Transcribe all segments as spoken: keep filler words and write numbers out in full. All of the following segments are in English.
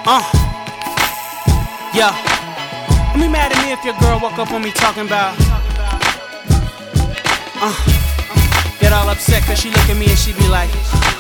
Uh, yeah. Don't be mad at me if your girl woke up on me talking about. Uh, get all upset cause she look at me and she be like,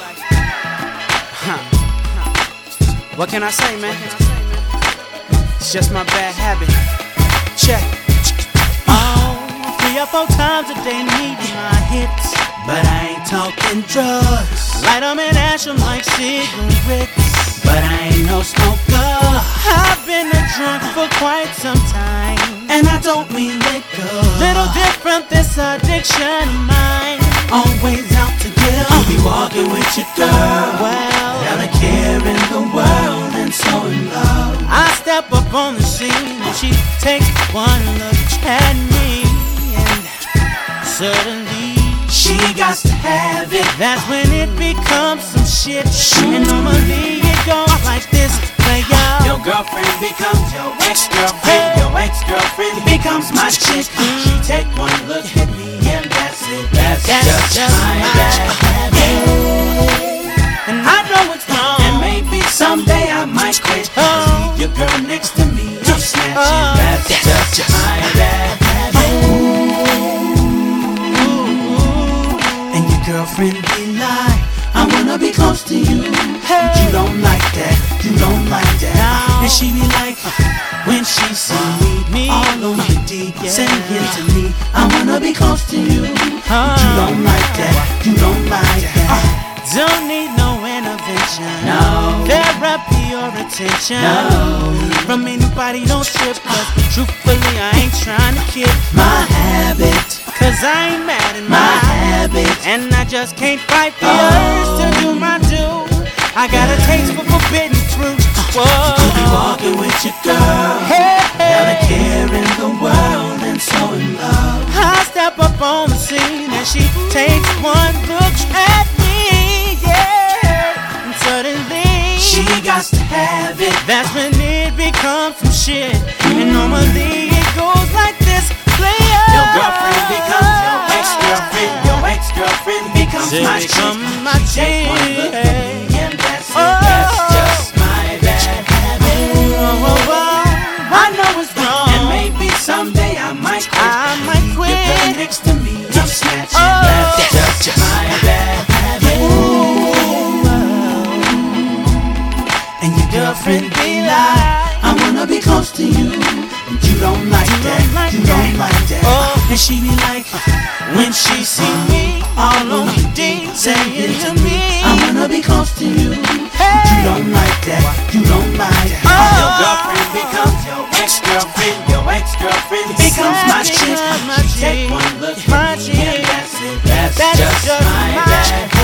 huh. What can I say, man? It's just my bad habit. Check. Oh, three or four times a day need my hits, but I ain't talking drugs. Light 'em and ash 'em like cigarettes, but I ain't no smoker. I've been a drunk for quite some time, and I don't mean liquor. Little different this addiction of mine. Always out to get 'em. You be walking with your girl, well, without a care in the world, and so in love. I step up on the scene and she takes one look at me, and suddenly she got to have it. That's when it becomes some shit. And normally it goes like this. Play out. Your girlfriend becomes your ex-girlfriend. Hey. Your ex-girlfriend becomes my chick. She take one look at me and that's it. That's, that's just, just my bad habit. And I know it's wrong, and maybe someday I might quit. Oh. Leave your girl next to me, I'm snatching. Oh. That's, that's just, just my bad habit. And your girlfriend be like, I wanna be close to you, hey. But you don't like that, you don't like that, no. And she be like, when she see me, me all on the D, yeah. Saying to me, I wanna be close to you, uh, but you don't like that, you don't like that. uh, Don't need no intervention, no therapy or attention, no from anybody, don't trip, cause truthfully I ain't trying to kick my habit, cause I ain't mad at my, my habit, and I just can't fight the oh. urge to do my due. I got a taste for forbidden fruit. Whoa. You be walking with your girl, hey, without a care in the world, and so in love. I step up on the scene and she takes one look at me, yeah, and suddenly she got to have it. That's when it becomes some shit. And normally it goes like this. Play up. Your girlfriend becomes your ex-girlfriend. Your ex-girlfriend becomes she my become chick. My she take one look at me and that's it. Oh. That's just my bad habit. Oh, oh, oh. I know it's wrong, and maybe someday I might quit. I might quit. Your girl next to me, I'm snatching. Oh. That's just, just my bad habit. Ooh. And your girlfriend be like, I wanna be close to you, and you don't like you that, don't like you that. Don't like that. Oh. And she be like, when she see me all on the D, saying to me, I wanna be close to you, hey. But you don't like that, you don't like that. Oh. Your girlfriend becomes your ex-girlfriend. Your ex-girlfriend becomes my chick. She take one look at me and that's it. That's, that's just, just my bad.